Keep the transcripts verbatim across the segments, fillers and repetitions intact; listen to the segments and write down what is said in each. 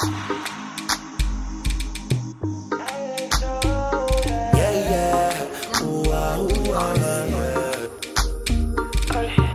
Yeah, yeah. Ooh, ah, ooh, ah, yeah.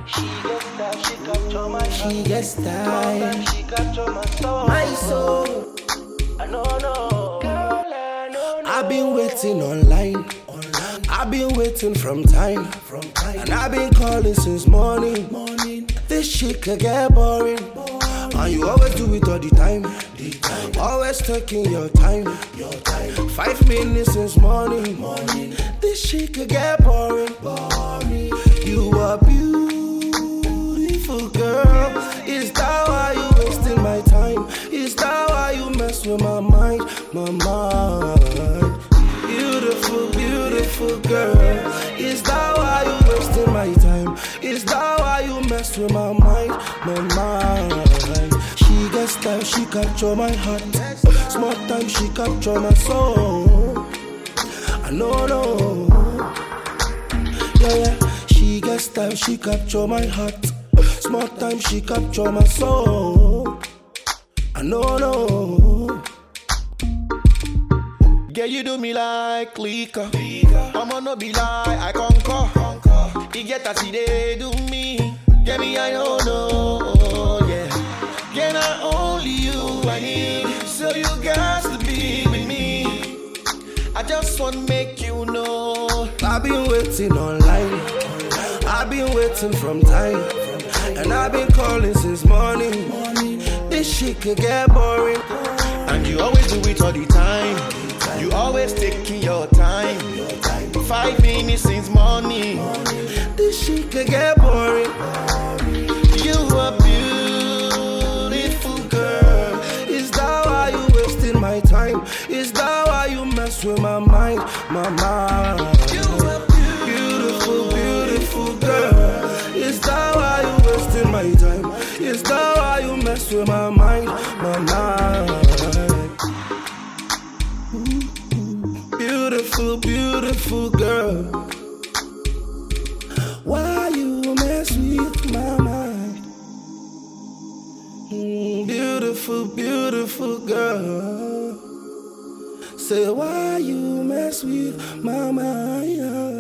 She gets tired. She capture my soul. My soul. I know, no. Girl, I know, no. I've been waiting online. online. I've been waiting from time. From time. And I've been calling since morning. morning. This shit could get boring. boring. And you always do it all the time. The time. Always taking your time. Your time. Five minutes since morning. morning. This shit could get boring. boring. You are beautiful, girl. Is that why you wasting my time? Is that why you mess with my mind? My mind. Beautiful, beautiful girl. Is that why you wasting my time? Is that why you mess with my mind? My mind. She gets time, she capture my heart. Small time, she capture my soul. I know, no. Yeah, yeah. She gets time, she capture my heart. Small time, she capture my soul. I know, no. Yeah, you do me like liquor. I'ma no be like I conquer. You get that she they do me. Yeah, me I don't know. Yeah, yeah, not only you I need. So you got to be with me. I just wanna make you know. I've been waiting online. I've been waiting from time. And I've been calling since morning. This shit could get boring. And you always do it all the time. You always taking your time. Five minutes since morning. This shit could get boring. You are beautiful, girl. Is that why you wasting my time? Is that why you mess with my mind? My mind. You are beautiful, beautiful girl. Is that why you wasting my time? Is that why you mess with my mind? My mind. Beautiful, beautiful girl. Why you mess with my mind? Mm, beautiful, beautiful girl. Say why you mess with my mind?